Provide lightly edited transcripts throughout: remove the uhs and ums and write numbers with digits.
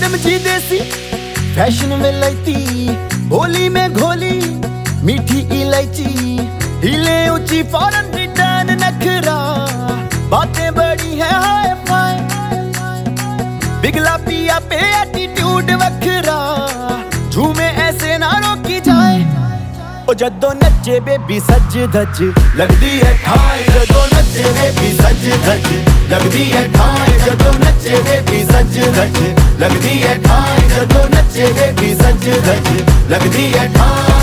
Madam जी देसी fashion में लैती, भोली में घोली मीठी इलायची, हिले ऊंची फॉरेन रिटर्न नखरा, बातें बड़ी है हाय फाय, बिगला पिया पे एटीट्यूड वखरा, झूमे ऐसे ना रोकी जाए। ओ जदों नचे बेबी सज धज लगदी है ठाई, जदों नचे बेबी सज धज लगदी है ठाई, जदों नचे बेबी सज धज लगदी है ठाई, जदों नचे बेबी सज धज लगदी है ठाई।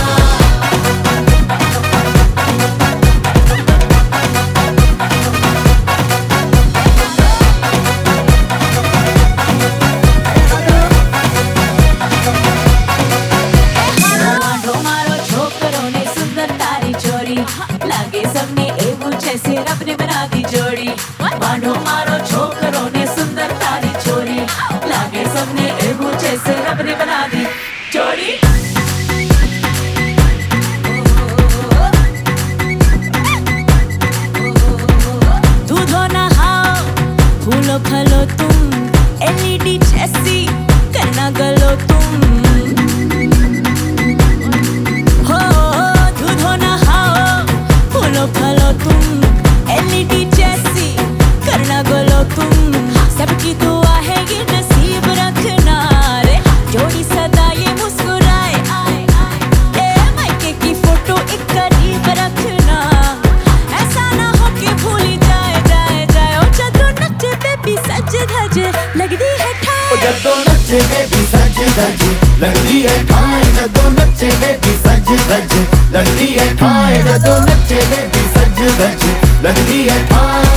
लागे सबने एवं जैसे रब ने बना दी जोड़ी, बांधो मारो छोकरों ने सुंदर तारी छोरी, लागे सबने एवं जैसे रब ने बना दी जोड़ी। दूधो नहाओ फूलो फलो तुम, एलईडी जैसी करना गलो तुम, फलो तुम एलईडी जैसी करना गोलो तुम, सबकी दुआ है ये नसीब रखना रे, जोड़ी सदा ये मुस्कुराए आए आए, मायके की फोटो एक करीब रखना, ऐसा ना हो कि भूली जाए जाए जाए। ओ जदों नचे बेबी सज धज लगदी है ठाई, ओ जदों नचे बेबी सज धज लगदी है ठाई, जदों नचे बेबी सज धज लगदी है ठाई, जदों नचे बेबी सज धज लगदी है ठाई।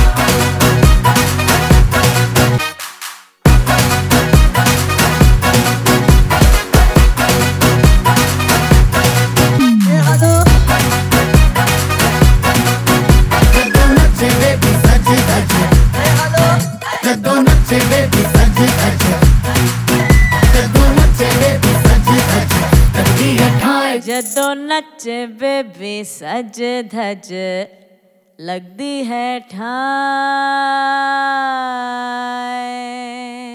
जदों नचे बेबी सज धज लगदी है ठाई।